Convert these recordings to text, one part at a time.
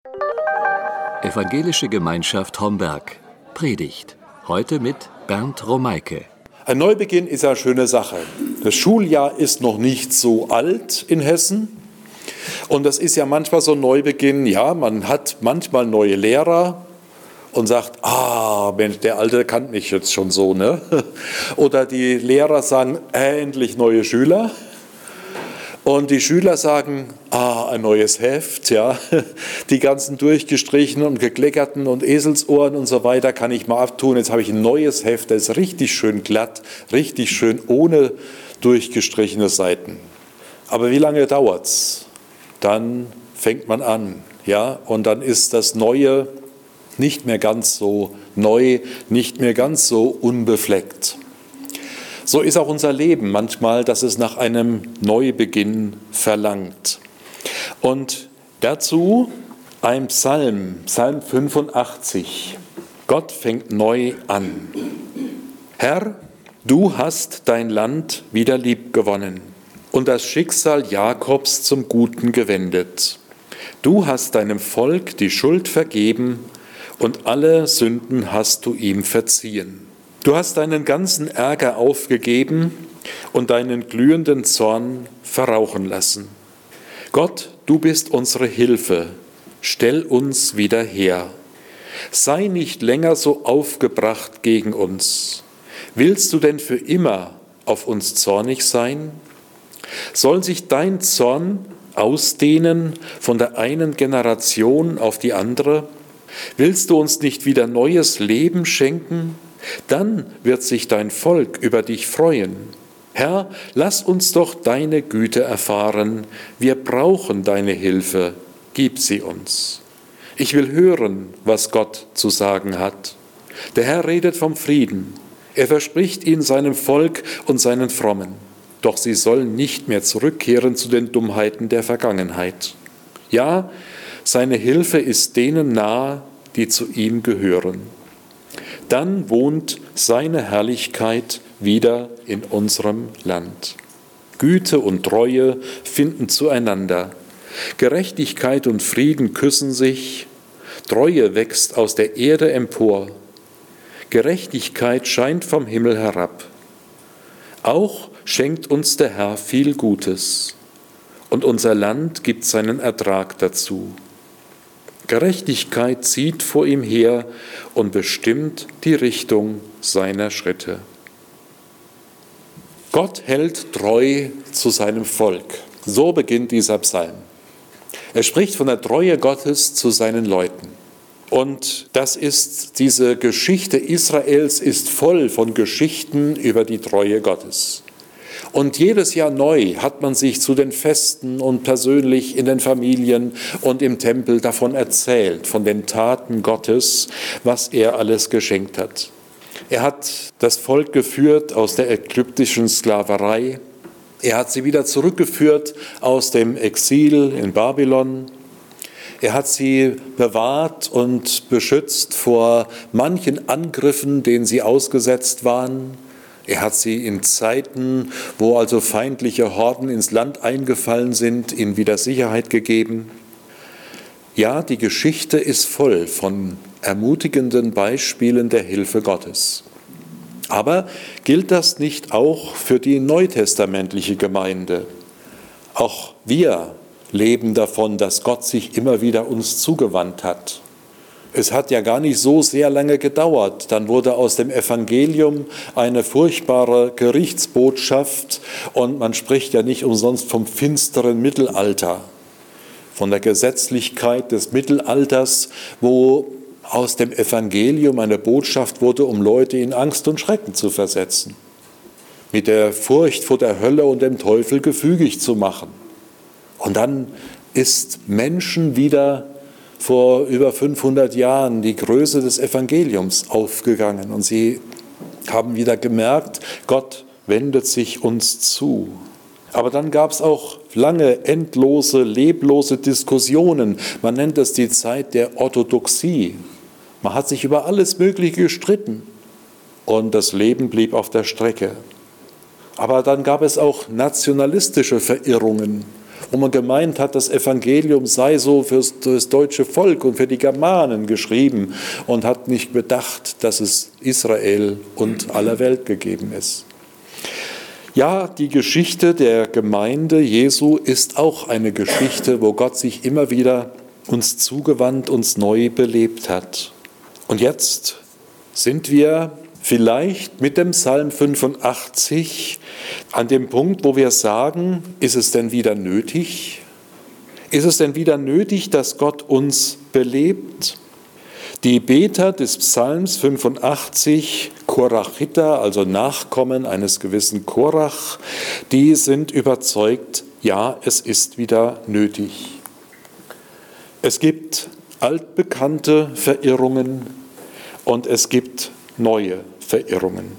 Evangelische Gemeinschaft Homberg. Predigt. Heute mit Bernd Romeike. Ein Neubeginn ist eine schöne Sache. Das Schuljahr ist noch nicht so alt in Hessen. Und das ist ja manchmal so ein Neubeginn. Ja, man hat manchmal neue Lehrer und sagt, Mensch, der Alte kannte mich jetzt schon so, ne? Oder die Lehrer sagen, endlich neue Schüler. Und die Schüler sagen, ein neues Heft, ja, die ganzen durchgestrichenen und gekleckerten und Eselsohren und so weiter kann ich mal abtun. Jetzt habe ich ein neues Heft, das ist richtig schön glatt, richtig schön ohne durchgestrichene Seiten. Aber wie lange dauert's? Dann fängt man an, ja, und dann ist das Neue nicht mehr ganz so neu, nicht mehr ganz so unbefleckt. So ist auch unser Leben manchmal, dass es nach einem Neubeginn verlangt. Und dazu ein Psalm, Psalm 85. Gott fängt neu an. Herr, du hast dein Land wieder liebgewonnen und das Schicksal Jakobs zum Guten gewendet. Du hast deinem Volk die Schuld vergeben und alle Sünden hast du ihm verziehen. Du hast deinen ganzen Ärger aufgegeben und deinen glühenden Zorn verrauchen lassen. Gott, du bist unsere Hilfe, stell uns wieder her. Sei nicht länger so aufgebracht gegen uns. Willst du denn für immer auf uns zornig sein? Soll sich dein Zorn ausdehnen von der einen Generation auf die andere? Willst du uns nicht wieder neues Leben schenken? Dann wird sich dein Volk über dich freuen. Herr, lass uns doch deine Güte erfahren. Wir brauchen deine Hilfe. Gib sie uns. Ich will hören, was Gott zu sagen hat. Der Herr redet vom Frieden. Er verspricht ihn seinem Volk und seinen Frommen. Doch sie sollen nicht mehr zurückkehren zu den Dummheiten der Vergangenheit. Ja, seine Hilfe ist denen nahe, die zu ihm gehören. Dann wohnt seine Herrlichkeit wieder in unserem Land. Güte und Treue finden zueinander. Gerechtigkeit und Frieden küssen sich. Treue wächst aus der Erde empor. Gerechtigkeit scheint vom Himmel herab. Auch schenkt uns der Herr viel Gutes. Und unser Land gibt seinen Ertrag dazu. Gerechtigkeit zieht vor ihm her und bestimmt die Richtung seiner Schritte. Gott hält treu zu seinem Volk. So beginnt dieser Psalm. Er spricht von der Treue Gottes zu seinen Leuten. Und diese Geschichte Israels ist voll von Geschichten über die Treue Gottes. Und jedes Jahr neu hat man sich zu den Festen und persönlich in den Familien und im Tempel davon erzählt, von den Taten Gottes, was er alles geschenkt hat. Er hat das Volk geführt aus der ägyptischen Sklaverei. Er hat sie wieder zurückgeführt aus dem Exil in Babylon. Er hat sie bewahrt und beschützt vor manchen Angriffen, denen sie ausgesetzt waren. Er hat sie in Zeiten, wo also feindliche Horden ins Land eingefallen sind, ihnen wieder Sicherheit gegeben. Ja, die Geschichte ist voll von ermutigenden Beispielen der Hilfe Gottes. Aber gilt das nicht auch für die neutestamentliche Gemeinde? Auch wir leben davon, dass Gott sich immer wieder uns zugewandt hat. Es hat ja gar nicht so sehr lange gedauert. Dann wurde aus dem Evangelium eine furchtbare Gerichtsbotschaft und man spricht ja nicht umsonst vom finsteren Mittelalter, von der Gesetzlichkeit des Mittelalters, wo aus dem Evangelium eine Botschaft wurde, um Leute in Angst und Schrecken zu versetzen, mit der Furcht vor der Hölle und dem Teufel gefügig zu machen. Und dann ist Menschen wieder vor über 500 Jahren die Größe des Evangeliums aufgegangen und sie haben wieder gemerkt, Gott wendet sich uns zu. Aber dann gab es auch lange, endlose, leblose Diskussionen. Man nennt es die Zeit der Orthodoxie. Man hat sich über alles Mögliche gestritten und das Leben blieb auf der Strecke. Aber dann gab es auch nationalistische Verirrungen, wo man gemeint hat, das Evangelium sei so für das deutsche Volk und für die Germanen geschrieben und hat nicht bedacht, dass es Israel und aller Welt gegeben ist. Ja, die Geschichte der Gemeinde Jesu ist auch eine Geschichte, wo Gott sich immer wieder uns zugewandt, uns neu belebt hat. Und jetzt sind wir vielleicht mit dem Psalm 85 an dem Punkt, wo wir sagen, ist es denn wieder nötig? Ist es denn wieder nötig, dass Gott uns belebt? Die Beter des Psalms 85, Korachiter, also Nachkommen eines gewissen Korach, die sind überzeugt, ja, es ist wieder nötig. Es gibt altbekannte Verirrungen und es gibt neue Verirrungen.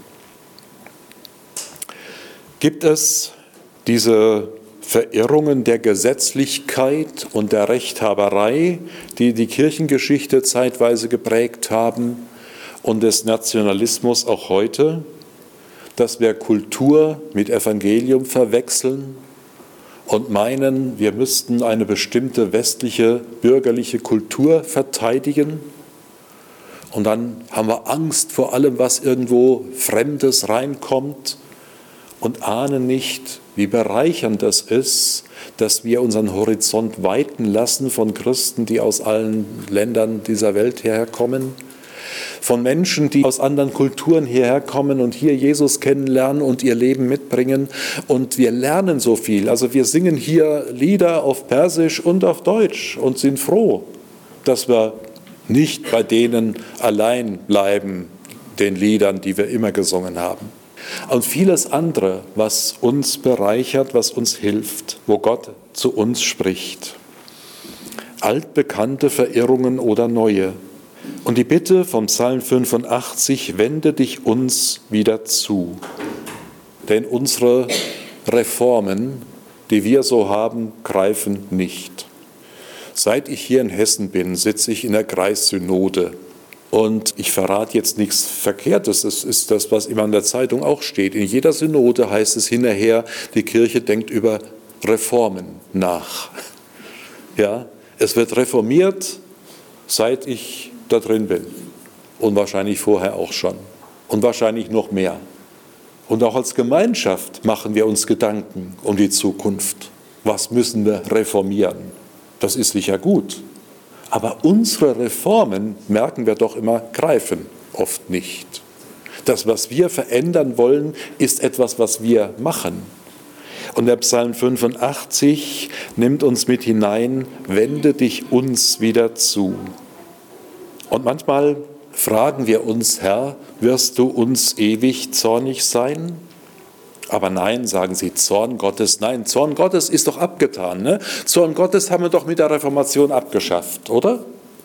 Gibt es diese Verirrungen der Gesetzlichkeit und der Rechthaberei, die die Kirchengeschichte zeitweise geprägt haben und des Nationalismus auch heute, dass wir Kultur mit Evangelium verwechseln und meinen, wir müssten eine bestimmte westliche bürgerliche Kultur verteidigen? Und dann haben wir Angst vor allem, was irgendwo Fremdes reinkommt und ahnen nicht, wie bereichernd das ist, dass wir unseren Horizont weiten lassen von Christen, die aus allen Ländern dieser Welt herkommen, von Menschen, die aus anderen Kulturen hierher kommen und hier Jesus kennenlernen und ihr Leben mitbringen. Und wir lernen so viel. Also wir singen hier Lieder auf Persisch und auf Deutsch und sind froh, dass wir nicht bei denen allein bleiben, den Liedern, die wir immer gesungen haben. Und vieles andere, was uns bereichert, was uns hilft, wo Gott zu uns spricht. Altbekannte Verirrungen oder neue. Und die Bitte vom Psalm 85, wende dich uns wieder zu. Denn unsere Reformen, die wir so haben, greifen nicht. Seit ich hier in Hessen bin, sitze ich in der Kreissynode. Und ich verrate jetzt nichts Verkehrtes, das ist das, was immer in der Zeitung auch steht. In jeder Synode heißt es hinterher, die Kirche denkt über Reformen nach. Ja, es wird reformiert, seit ich da drin bin. Und wahrscheinlich vorher auch schon. Und wahrscheinlich noch mehr. Und auch als Gemeinschaft machen wir uns Gedanken um die Zukunft. Was müssen wir reformieren? Das ist sicher gut. Aber unsere Reformen, merken wir doch immer, greifen oft nicht. Das, was wir verändern wollen, ist etwas, was wir machen. Und der Psalm 85 nimmt uns mit hinein, wende dich uns wieder zu. Und manchmal fragen wir uns, Herr, wirst du uns ewig zornig sein? Aber nein, sagen sie, Zorn Gottes, nein, Zorn Gottes ist doch abgetan. Ne? Zorn Gottes haben wir doch mit der Reformation abgeschafft, oder?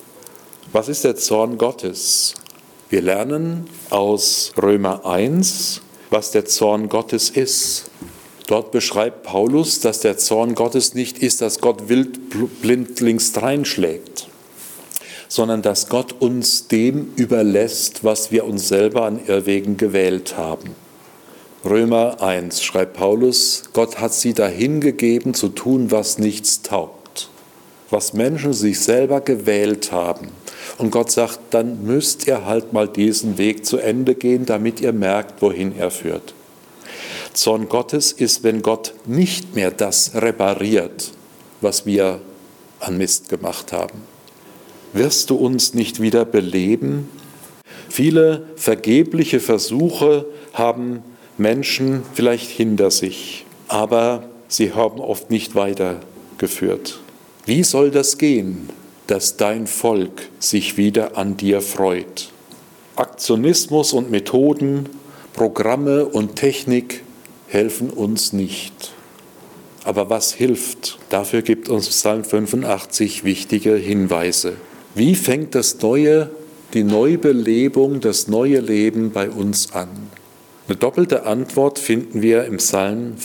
Was ist der Zorn Gottes? Wir lernen aus Römer 1, was der Zorn Gottes ist. Dort beschreibt Paulus, dass der Zorn Gottes nicht ist, dass Gott wild blindlings dreinschlägt, sondern dass Gott uns dem überlässt, was wir uns selber an Irrwegen gewählt haben. Römer 1 schreibt Paulus, Gott hat sie dahingegeben zu tun, was nichts taugt, was Menschen sich selber gewählt haben. Und Gott sagt, dann müsst ihr halt mal diesen Weg zu Ende gehen, damit ihr merkt, wohin er führt. Zorn Gottes ist, wenn Gott nicht mehr das repariert, was wir an Mist gemacht haben. Wirst du uns nicht wieder beleben? Viele vergebliche Versuche haben Menschen vielleicht hinter sich, aber sie haben oft nicht weitergeführt. Wie soll das gehen, dass dein Volk sich wieder an dir freut? Aktionismus und Methoden, Programme und Technik helfen uns nicht. Aber was hilft? Dafür gibt uns Psalm 85 wichtige Hinweise. Wie fängt das Neue, die Neubelebung, das neue Leben bei uns an? Eine doppelte Antwort finden wir im Psalm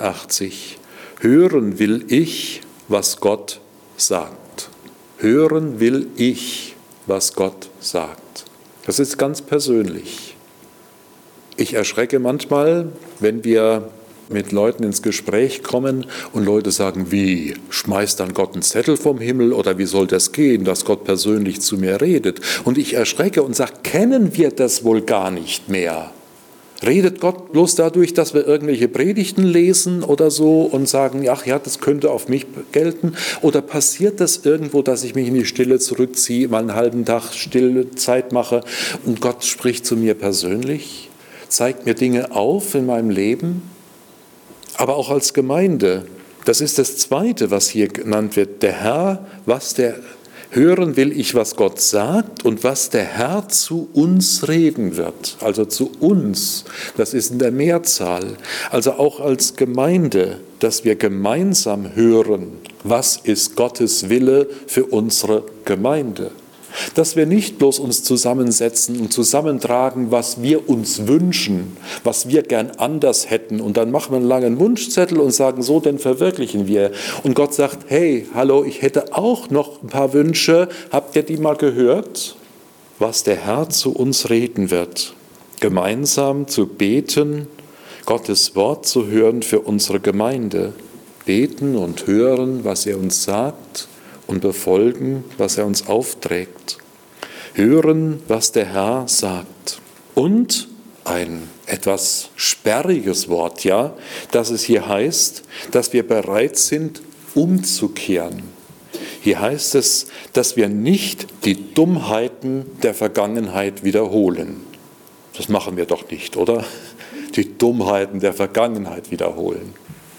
85. Hören will ich, was Gott sagt. Hören will ich, was Gott sagt. Das ist ganz persönlich. Ich erschrecke manchmal, wenn wir mit Leuten ins Gespräch kommen und Leute sagen, wie, schmeißt dann Gott einen Zettel vom Himmel oder wie soll das gehen, dass Gott persönlich zu mir redet? Und ich erschrecke und sage, kennen wir das wohl gar nicht mehr? Redet Gott bloß dadurch, dass wir irgendwelche Predigten lesen oder so und sagen, ach ja, das könnte auf mich gelten? Oder passiert das irgendwo, dass ich mich in die Stille zurückziehe, mal einen halben Tag stille Zeit mache und Gott spricht zu mir persönlich, zeigt mir Dinge auf in meinem Leben? Aber auch als Gemeinde, das ist das Zweite, was hier genannt wird, der Herr, hören will ich, was Gott sagt und was der Herr zu uns reden wird. Also zu uns, das ist in der Mehrzahl. Also auch als Gemeinde, dass wir gemeinsam hören, was ist Gottes Wille für unsere Gemeinde. Dass wir nicht bloß uns zusammensetzen und zusammentragen, was wir uns wünschen, was wir gern anders hätten. Und dann machen wir einen langen Wunschzettel und sagen, so, den verwirklichen wir. Und Gott sagt, hey, hallo, ich hätte auch noch ein paar Wünsche. Habt ihr die mal gehört? Was der Herr zu uns reden wird. Gemeinsam zu beten, Gottes Wort zu hören für unsere Gemeinde. Beten und hören, was er uns sagt. Und befolgen, was er uns aufträgt. Hören, was der Herr sagt. Und ein etwas sperriges Wort, ja, dass es hier heißt, dass wir bereit sind, umzukehren. Hier heißt es, dass wir nicht die Dummheiten der Vergangenheit wiederholen. Das machen wir doch nicht, oder? Die Dummheiten der Vergangenheit wiederholen.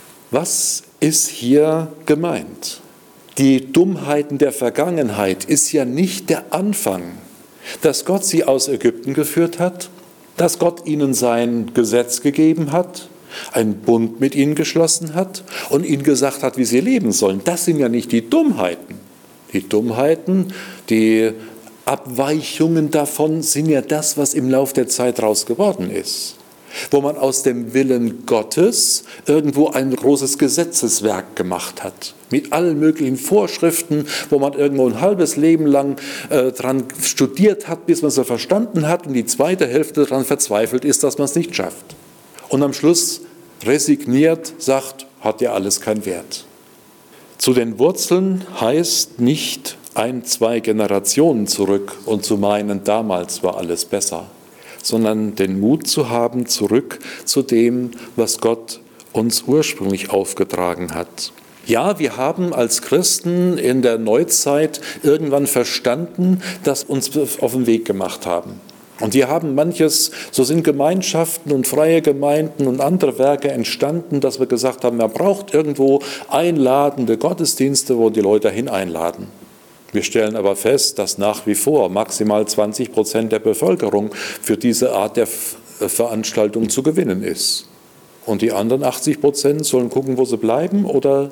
Was ist hier gemeint? Die Dummheiten der Vergangenheit ist ja nicht der Anfang, dass Gott sie aus Ägypten geführt hat, dass Gott ihnen sein Gesetz gegeben hat, einen Bund mit ihnen geschlossen hat und ihnen gesagt hat, wie sie leben sollen. Das sind ja nicht die Dummheiten. Die Dummheiten, die Abweichungen davon sind ja das, was im Lauf der Zeit raus geworden ist. Wo man aus dem Willen Gottes irgendwo ein großes Gesetzeswerk gemacht hat. Mit allen möglichen Vorschriften, wo man irgendwo ein halbes Leben lang dran studiert hat, bis man es verstanden hat und die zweite Hälfte daran verzweifelt ist, dass man es nicht schafft. Und am Schluss resigniert, sagt, hat ja alles keinen Wert. Zu den Wurzeln heißt nicht 1-2 Generationen zurück und zu meinen, damals war alles besser, sondern den Mut zu haben, zurück zu dem, was Gott uns ursprünglich aufgetragen hat. Ja, wir haben als Christen in der Neuzeit irgendwann verstanden, dass uns auf den Weg gemacht haben. Und wir haben manches, so sind Gemeinschaften und freie Gemeinden und andere Werke entstanden, dass wir gesagt haben, man braucht irgendwo einladende Gottesdienste, wo die Leute hin einladen. Wir stellen aber fest, dass nach wie vor maximal 20% der Bevölkerung für diese Art der Veranstaltung zu gewinnen ist. Und die anderen 80% sollen gucken, wo sie bleiben, oder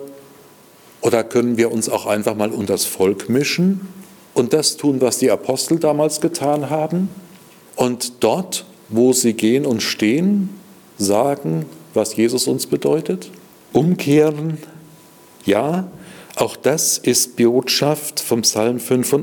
können wir uns auch einfach mal unter das Volk mischen und das tun, was die Apostel damals getan haben und dort, wo sie gehen und stehen, sagen, was Jesus uns bedeutet? Umkehren, ja, auch das ist Botschaft vom Psalm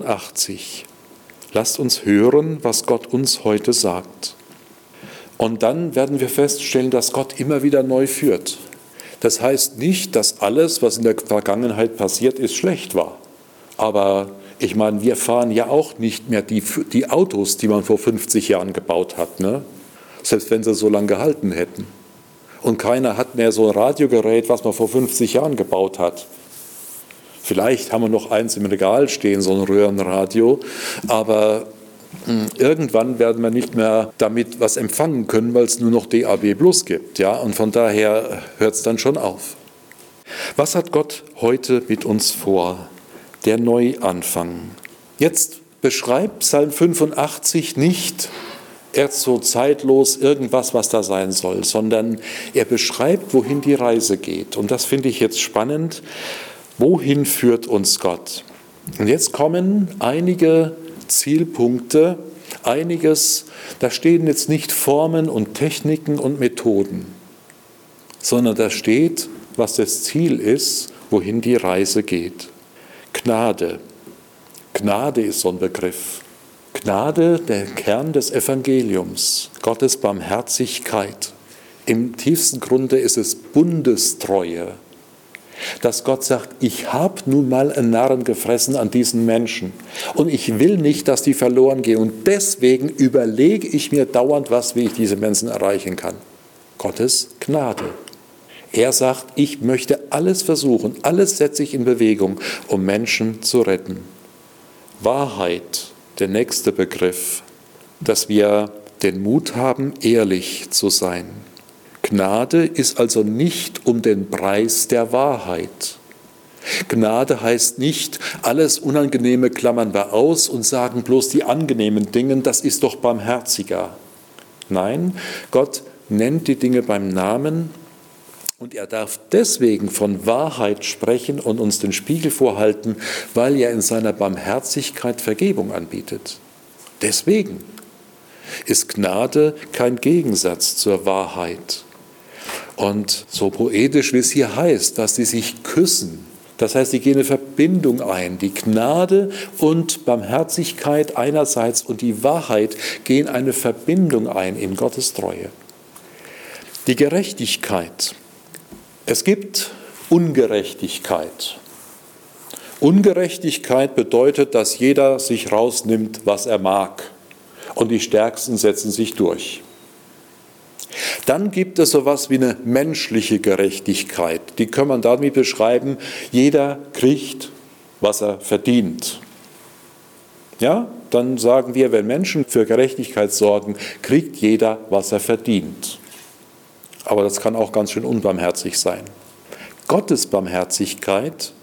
85. Lasst uns hören, was Gott uns heute sagt. Und dann werden wir feststellen, dass Gott immer wieder neu führt. Das heißt nicht, dass alles, was in der Vergangenheit passiert ist, schlecht war. Aber ich meine, wir fahren ja auch nicht mehr die Autos, die man vor 50 Jahren gebaut hat, ne? Selbst wenn sie so lange gehalten hätten. Und keiner hat mehr so ein Radiogerät, was man vor 50 Jahren gebaut hat. Vielleicht haben wir noch eins im Regal stehen, so ein Röhrenradio, aber irgendwann werden wir nicht mehr damit was empfangen können, weil es nur noch DAB+ gibt. Ja? Und von daher hört es dann schon auf. Was hat Gott heute mit uns vor? Der Neuanfang. Jetzt beschreibt Psalm 85 nicht erst so zeitlos irgendwas, was da sein soll, sondern er beschreibt, wohin die Reise geht. Und das finde ich jetzt spannend. Wohin führt uns Gott? Und jetzt kommen einige Zielpunkte, einiges, da stehen jetzt nicht Formen und Techniken und Methoden, sondern da steht, was das Ziel ist, wohin die Reise geht. Gnade. Gnade ist so ein Begriff. Gnade, der Kern des Evangeliums, Gottes Barmherzigkeit. Im tiefsten Grunde ist es Bundestreue. Dass Gott sagt, ich habe nun mal einen Narren gefressen an diesen Menschen und ich will nicht, dass die verloren gehen und deswegen überlege ich mir dauernd, wie ich diese Menschen erreichen kann. Gottes Gnade. Er sagt, ich möchte alles versuchen, alles setze ich in Bewegung, um Menschen zu retten. Wahrheit, der nächste Begriff, dass wir den Mut haben, ehrlich zu sein. Gnade ist also nicht um den Preis der Wahrheit. Gnade heißt nicht, alles Unangenehme klammern wir aus und sagen bloß die angenehmen Dinge, das ist doch barmherziger. Nein, Gott nennt die Dinge beim Namen und er darf deswegen von Wahrheit sprechen und uns den Spiegel vorhalten, weil er in seiner Barmherzigkeit Vergebung anbietet. Deswegen ist Gnade kein Gegensatz zur Wahrheit. Und so poetisch, wie es hier heißt, dass sie sich küssen, das heißt, sie gehen eine Verbindung ein. Die Gnade und Barmherzigkeit einerseits und die Wahrheit gehen eine Verbindung ein in Gottes Treue. Die Gerechtigkeit. Es gibt Ungerechtigkeit. Ungerechtigkeit bedeutet, dass jeder sich rausnimmt, was er mag. Und die Stärksten setzen sich durch. Dann gibt es sowas wie eine menschliche Gerechtigkeit. Die kann man damit beschreiben, jeder kriegt, was er verdient. Ja, dann sagen wir, wenn Menschen für Gerechtigkeit sorgen, kriegt jeder, was er verdient. Aber das kann auch ganz schön unbarmherzig sein. Gottes Barmherzigkeit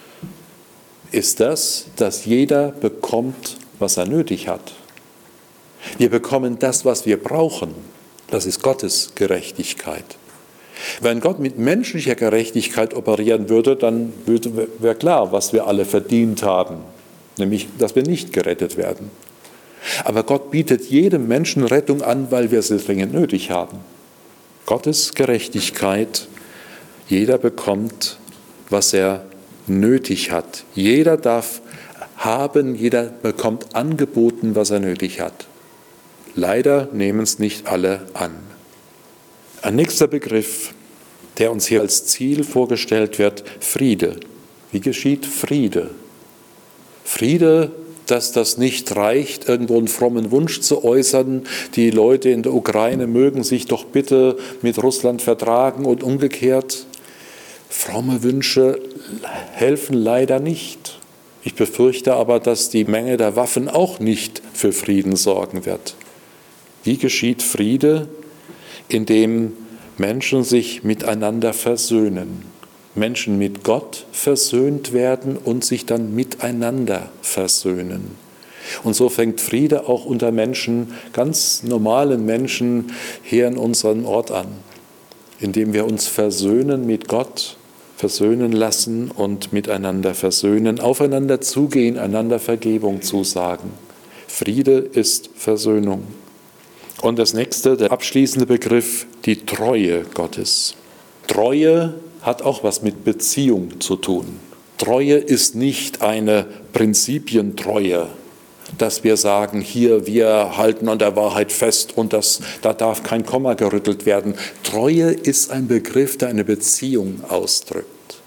ist das, dass jeder bekommt, was er nötig hat. Wir bekommen das, was wir brauchen. Das ist Gottes Gerechtigkeit. Wenn Gott mit menschlicher Gerechtigkeit operieren würde, dann wäre klar, was wir alle verdient haben, nämlich, dass wir nicht gerettet werden. Aber Gott bietet jedem Menschen Rettung an, weil wir sie dringend nötig haben. Gottes Gerechtigkeit, jeder bekommt, was er nötig hat. Jeder darf haben, jeder bekommt angeboten, was er nötig hat. Leider nehmen es nicht alle an. Ein nächster Begriff, der uns hier als Ziel vorgestellt wird, Friede. Wie geschieht Friede? Friede, dass das nicht reicht, irgendwo einen frommen Wunsch zu äußern, die Leute in der Ukraine mögen sich doch bitte mit Russland vertragen und umgekehrt. Fromme Wünsche helfen leider nicht. Ich befürchte aber, dass die Menge der Waffen auch nicht für Frieden sorgen wird. Wie geschieht Friede? Indem Menschen sich miteinander versöhnen. Menschen mit Gott versöhnt werden und sich dann miteinander versöhnen. Und so fängt Friede auch unter Menschen, ganz normalen Menschen hier in unserem Ort an, indem wir uns versöhnen mit Gott, versöhnen lassen und miteinander versöhnen, aufeinander zugehen, einander Vergebung zusagen. Friede ist Versöhnung. Und das nächste, der abschließende Begriff, die Treue Gottes. Treue hat auch was mit Beziehung zu tun. Treue ist nicht eine Prinzipientreue, dass wir sagen, hier, wir halten an der Wahrheit fest und da darf kein Komma gerüttelt werden. Treue ist ein Begriff, der eine Beziehung ausdrückt.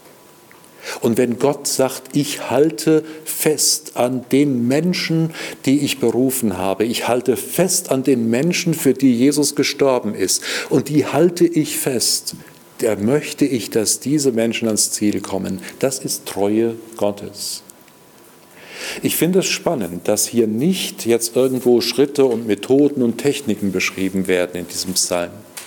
Und wenn Gott sagt, ich halte fest an den Menschen, die ich berufen habe, ich halte fest an den Menschen, für die Jesus gestorben ist, und die halte ich fest, da möchte ich, dass diese Menschen ans Ziel kommen. Das ist Treue Gottes. Ich finde es spannend, dass hier nicht jetzt irgendwo Schritte und Methoden und Techniken beschrieben werden in diesem Psalm,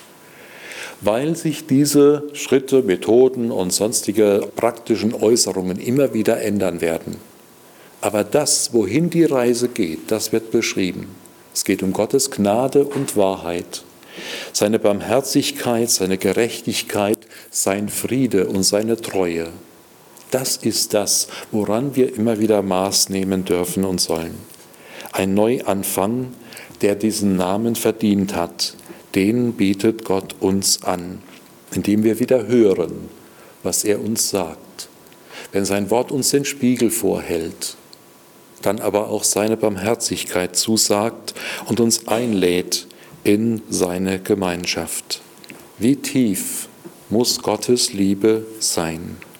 weil sich diese Schritte, Methoden und sonstige praktischen Äußerungen immer wieder ändern werden. Aber das, wohin die Reise geht, das wird beschrieben. Es geht um Gottes Gnade und Wahrheit, seine Barmherzigkeit, seine Gerechtigkeit, sein Friede und seine Treue. Das ist das, woran wir immer wieder Maß nehmen dürfen und sollen. Ein Neuanfang, der diesen Namen verdient hat, den bietet Gott uns an, indem wir wieder hören, was er uns sagt. Wenn sein Wort uns den Spiegel vorhält, dann aber auch seine Barmherzigkeit zusagt und uns einlädt in seine Gemeinschaft. Wie tief muss Gottes Liebe sein.